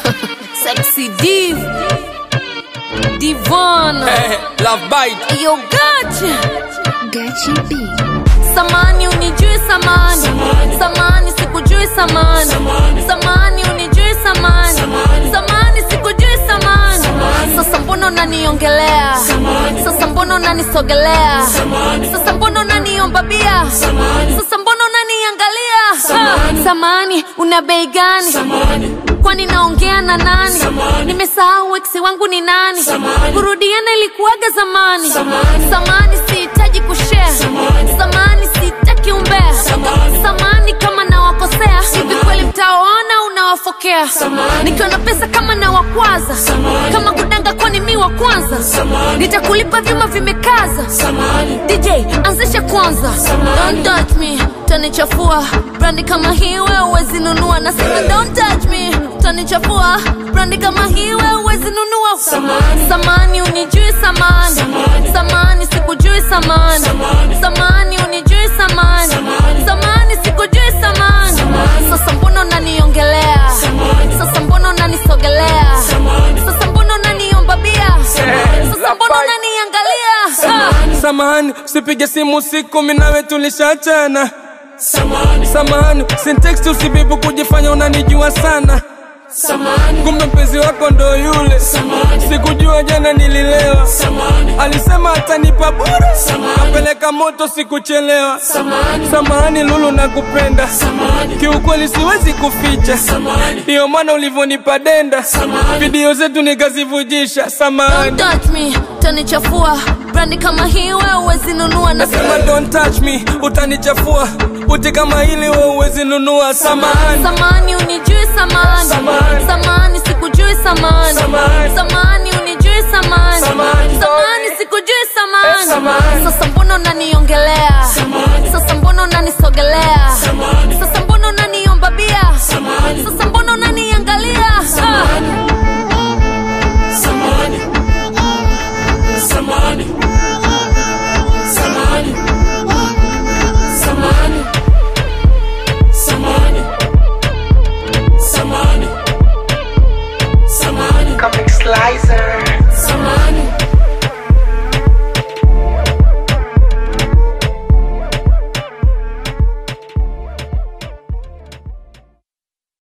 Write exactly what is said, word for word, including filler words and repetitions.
Sexy Div Divana hey, Love Bite Yo Gachi Gachi B. Samani unijui samani Samani sikujui samani Samani unijui samani Samani sikujui samani Sasa mbona unaniongelea Sasa mbona unanisogelea Sasa mbona unaniomba bia Sasa mbona unaniangalia ha. Samani una bei gani Kwani naongea na nani Nimesahau eksi wangu ni nani Kurudiana ilikuwaga zamani Samani sihitaji kushare Samani sitaki umbea Samani kama nawakosea Hivi kweli mtaona unawafokea Nikiwa na pesa kama nawakwaza Kama kudanga kwani mi wa kwanza Nitakulipa vyuma vimekaza D J anzisha kwanza Don't touch me Tanichafua Brandi kama hiwe uwezi nunua Na sema don't touch me Tanichafua Brandi kama hiwe uwezi nunua Samani, samani unijui samani Samani sikujui samani Samani unijui samani Samani sikujui samani Sasa mbona unaniongelea Sasa mbona unanisogelea Sasa mbona unaniomba bia Sasa mbona unaniangalia Samahani, usipige simu usiku mimi nawe tulishachana Samahani, samahani, sintext usibibu kujifanya unanijua sana Samahani, kumbe mpenzi wako ndo yule Samahani, sikujua jana nililewa Samahani, alisema atanipa bure Kapeleka moto sikuchelewa Samahani, samahani Lulu nakupenda Samahani, kiukweli siwezi kuficha Samahani, hiyo maana ulivonipa denda Samahani, video zetu nikazivujisha Samahani, don't touch me, tanichafua Brandi kama hiwe uwezi nunua Nasema don't touch me, utanichafua Puti kama hili we uwezi nunua Samahani, samahani unijui samani Samahani, samahani sikujui samani Samahani, samahani unijui samani Samahani, samahani sikujui samani Samahani, Sasa mbona unaniongelea Sasa mbona unanisogelea Sasa mbona unaniomba bia Sasa mbona unaniangalia Samahani, Samahani, Samahani, Samahani, Samahani, Samahani, Samahani, Samahani, Comic Slicer.